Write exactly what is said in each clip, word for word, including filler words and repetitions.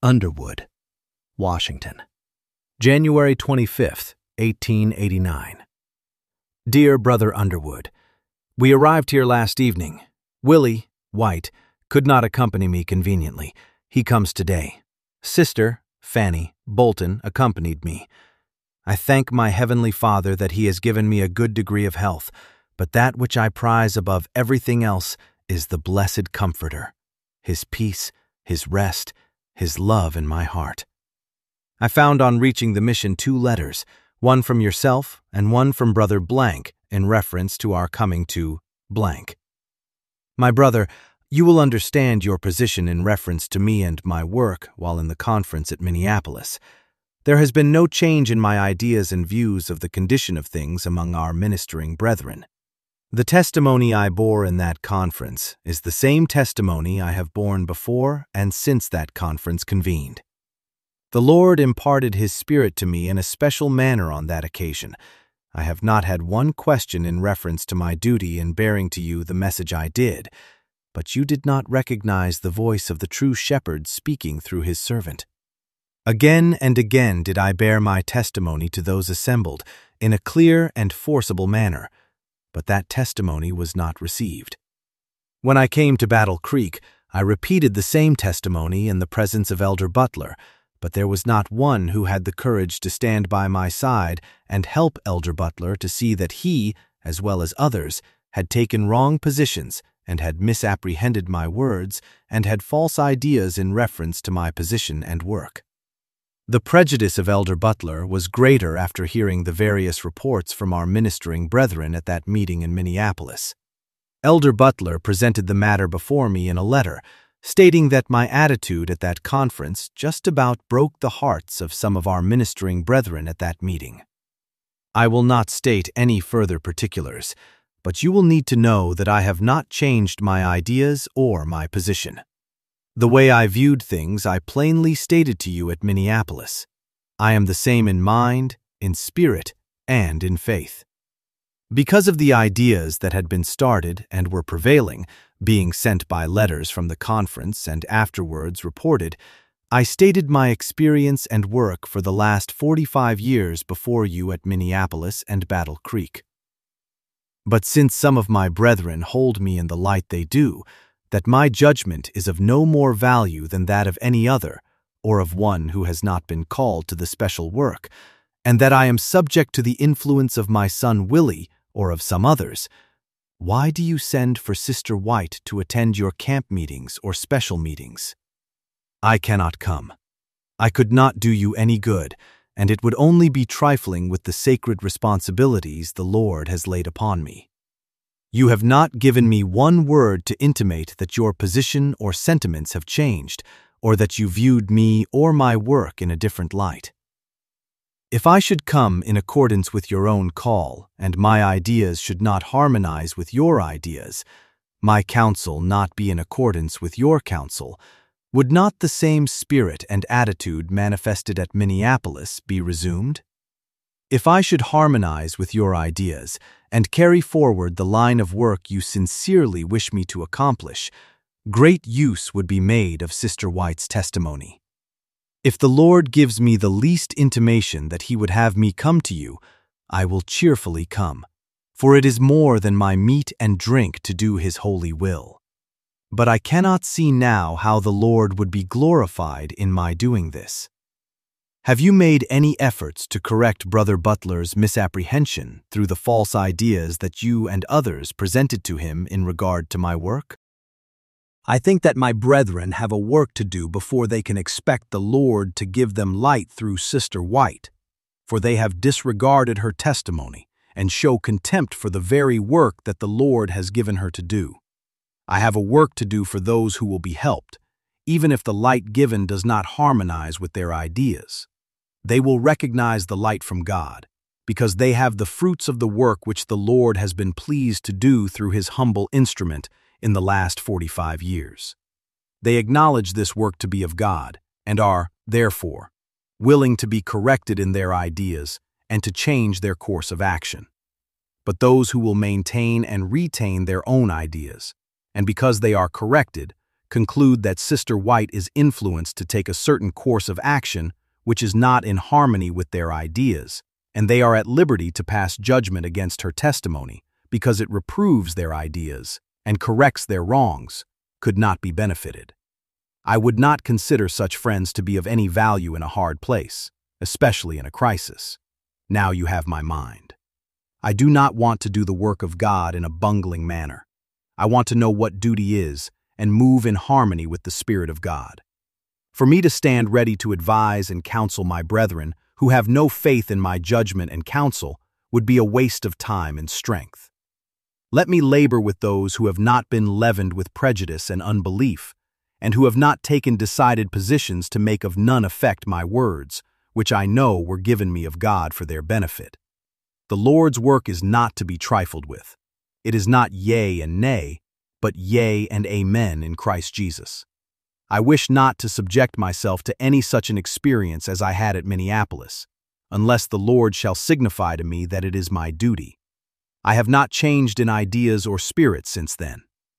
Underwood, Washington, January twenty-fifth, eighteen eighty-nine. Dear Brother Underwood, we arrived here last evening. Willie, White, could not accompany me conveniently. He comes today. Sister, Fanny, Bolton, accompanied me. I thank my Heavenly Father that He has given me a good degree of health, but that which I prize above everything else is the blessed Comforter, His peace, His rest, His love in my heart. I found on reaching the mission two letters, one from yourself and one from Brother Blank in reference to our coming to Blank. My brother, you will understand your position in reference to me and my work while in the conference at Minneapolis. There has been no change in my ideas and views of the condition of things among our ministering brethren. The testimony I bore in that conference is the same testimony I have borne before and since that conference convened. The Lord imparted His Spirit to me in a special manner on that occasion. I have not had one question in reference to my duty in bearing to you the message I did, but you did not recognize the voice of the true shepherd speaking through his servant. Again and again did I bear my testimony to those assembled in a clear and forcible manner, but that testimony was not received. When I came to Battle Creek, I repeated the same testimony in the presence of Elder Butler, but there was not one who had the courage to stand by my side and help Elder Butler to see that he, as well as others, had taken wrong positions and had misapprehended my words and had false ideas in reference to my position and work. The prejudice of Elder Butler was greater after hearing the various reports from our ministering brethren at that meeting in Minneapolis. Elder Butler presented the matter before me in a letter, stating that my attitude at that conference just about broke the hearts of some of our ministering brethren at that meeting. I will not state any further particulars, but you will need to know that I have not changed my ideas or my position. The way I viewed things I plainly stated to you at Minneapolis. I am the same in mind, in spirit, and in faith. Because of the ideas that had been started and were prevailing, being sent by letters from the conference and afterwards reported, I stated my experience and work for the last forty-five years before you at Minneapolis and Battle Creek. But since some of my brethren hold me in the light they do, that my judgment is of no more value than that of any other, or of one who has not been called to the special work, and that I am subject to the influence of my son Willie or of some others, why do you send for Sister White to attend your camp meetings or special meetings? I cannot come. I could not do you any good, and it would only be trifling with the sacred responsibilities the Lord has laid upon me. You have not given me one word to intimate that your position or sentiments have changed, or that you viewed me or my work in a different light. If I should come in accordance with your own call, and my ideas should not harmonize with your ideas, my counsel not be in accordance with your counsel, would not the same spirit and attitude manifested at Minneapolis be resumed? If I should harmonize with your ideas and carry forward the line of work you sincerely wish me to accomplish, great use would be made of Sister White's testimony. If the Lord gives me the least intimation that He would have me come to you, I will cheerfully come, for it is more than my meat and drink to do His holy will. But I cannot see now how the Lord would be glorified in my doing this. Have you made any efforts to correct Brother Butler's misapprehension through the false ideas that you and others presented to him in regard to my work? I think that my brethren have a work to do before they can expect the Lord to give them light through Sister White, for they have disregarded her testimony and show contempt for the very work that the Lord has given her to do. I have a work to do for those who will be helped, even if the light given does not harmonize with their ideas. They will recognize the light from God, because they have the fruits of the work which the Lord has been pleased to do through His humble instrument in the last forty-five years. They acknowledge this work to be of God, and are, therefore, willing to be corrected in their ideas and to change their course of action. But those who will maintain and retain their own ideas, and because they are corrected, conclude that Sister White is influenced to take a certain course of action which is not in harmony with their ideas, and they are at liberty to pass judgment against her testimony because it reproves their ideas and corrects their wrongs, could not be benefited. I would not consider such friends to be of any value in a hard place, especially in a crisis. Now you have my mind. I do not want to do the work of God in a bungling manner. I want to know what duty is and move in harmony with the Spirit of God. For me to stand ready to advise and counsel my brethren who have no faith in my judgment and counsel would be a waste of time and strength. Let me labor with those who have not been leavened with prejudice and unbelief, and who have not taken decided positions to make of none effect my words, which I know were given me of God for their benefit. The Lord's work is not to be trifled with. It is not yea and nay, but yea and amen in Christ Jesus. I wish not to subject myself to any such an experience as I had at Minneapolis, unless the Lord shall signify to me that it is my duty. I have not changed in ideas or spirit since then.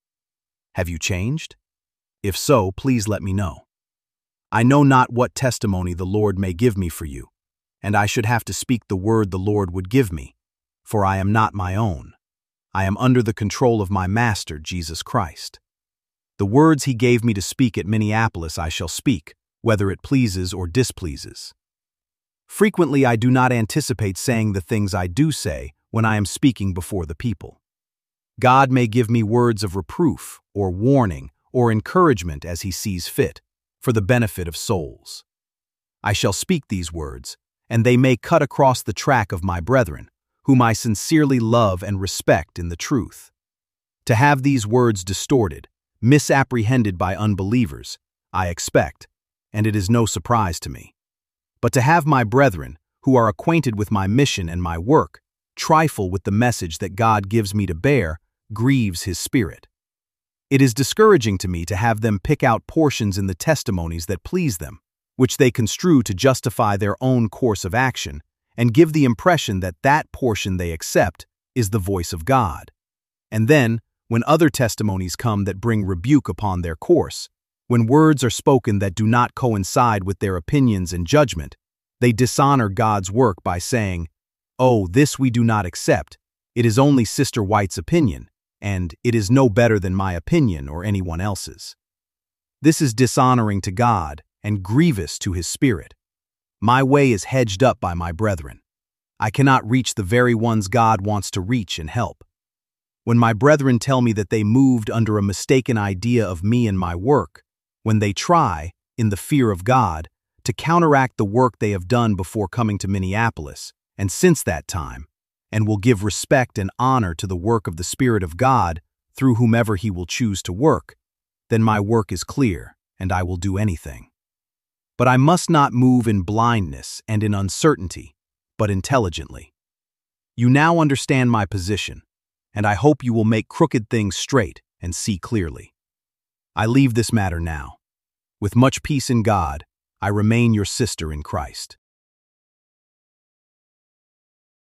Have you changed? If so, please let me know. I know not what testimony the Lord may give me for you, and I should have to speak the word the Lord would give me, for I am not my own. I am under the control of my Master, Jesus Christ. The words he gave me to speak at Minneapolis I shall speak, whether it pleases or displeases. Frequently I do not anticipate saying the things I do say when I am speaking before the people. God may give me words of reproof, or warning, or encouragement as he sees fit, for the benefit of souls. I shall speak these words, and they may cut across the track of my brethren, whom I sincerely love and respect in the truth. To have these words distorted, misapprehended by unbelievers, I expect, and it is no surprise to me. But to have my brethren, who are acquainted with my mission and my work, trifle with the message that God gives me to bear, grieves his spirit. It is discouraging to me to have them pick out portions in the testimonies that please them, which they construe to justify their own course of action, and give the impression that that portion they accept is the voice of God. And then, when other testimonies come that bring rebuke upon their course, when words are spoken that do not coincide with their opinions and judgment, they dishonor God's work by saying, "Oh, this we do not accept. It is only Sister White's opinion, and it is no better than my opinion or anyone else's." This is dishonoring to God and grievous to his spirit. My way is hedged up by my brethren. I cannot reach the very ones God wants to reach and help. When my brethren tell me that they moved under a mistaken idea of me and my work, when they try, in the fear of God, to counteract the work they have done before coming to Minneapolis, and since that time, and will give respect and honor to the work of the Spirit of God through whomever he will choose to work, then my work is clear, and I will do anything. But I must not move in blindness and in uncertainty, but intelligently. You now understand my position, and I hope you will make crooked things straight and see clearly. I leave this matter now. With much peace in God, I remain your sister in Christ.